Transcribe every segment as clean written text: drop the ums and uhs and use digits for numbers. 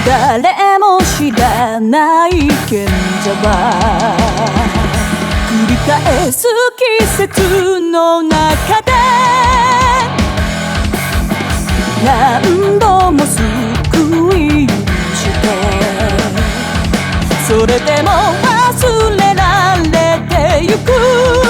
誰も知らない賢者は繰り返す季節の中で何度も救い許してそれでも忘れられてゆく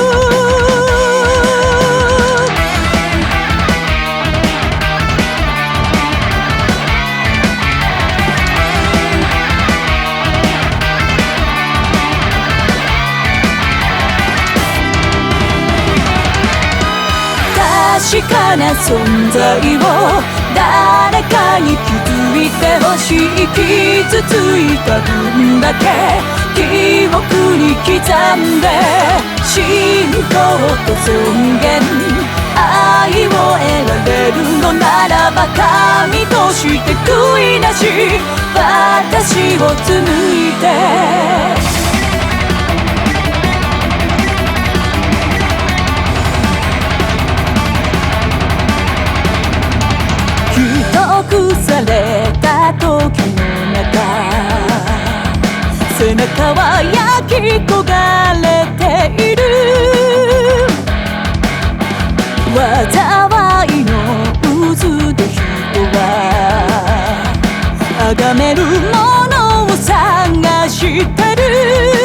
確かな存在を誰かに気づいてほしい傷ついた分だけ記憶に刻んで信仰と尊厳愛を得られるのならば神として悔いなし私を紡いで隠された時の中背中は焼き焦がれている災いの渦で人は崇めるものを探してる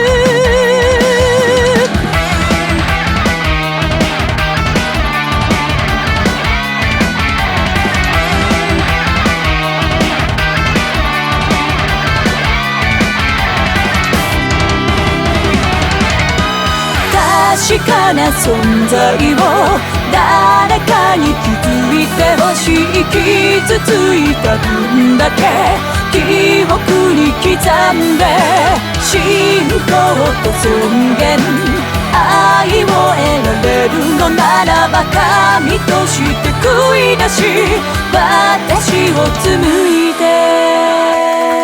確かな存在を誰かに気づいてほしい傷ついた分だけ記憶に刻んで信仰と尊厳愛を得られるのならば神として悔いなし私を紡いで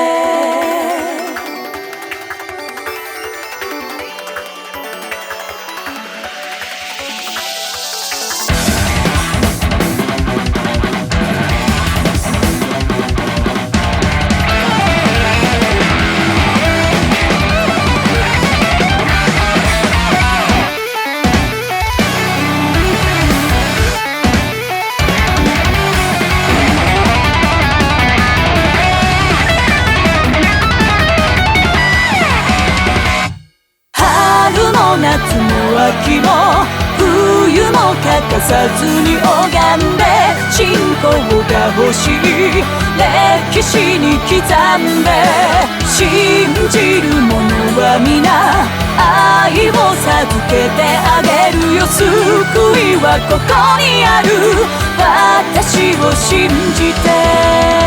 夏も秋も冬も欠かさずに拝んで信仰が欲しい歴史に刻んで信じる者は皆愛を授けてあげるよ救いはここにある私を信じて